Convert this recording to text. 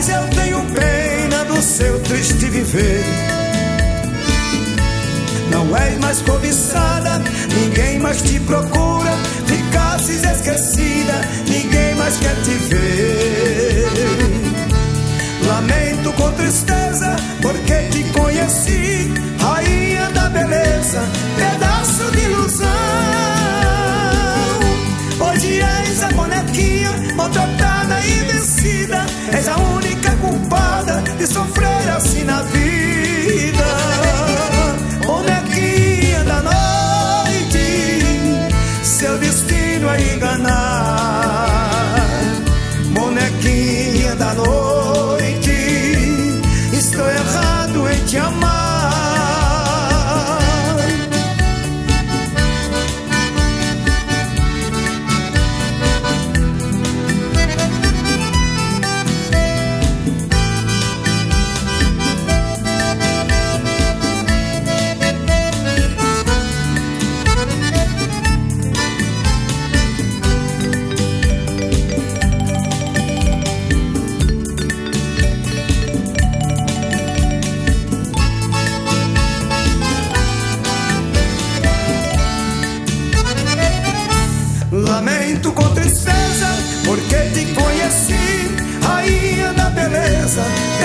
mas eu tenho pena do seu triste viver. Não és mais cobiçada, ninguém mais te procura. Ficasses esquecida, ninguém mais quer te ver. Lamento com tristeza, porque te conheci, rainha da beleza, pedaço de ilusão. Hoje és a bonequinha, maltratada e vencida. És a única culpada de sofrer assim na vida. Bonequinha da noite, seu destino é enganar. Bonequinha da noite, estou errado em te amar. Lamento com tristeza, porque te conheci, rainha da beleza,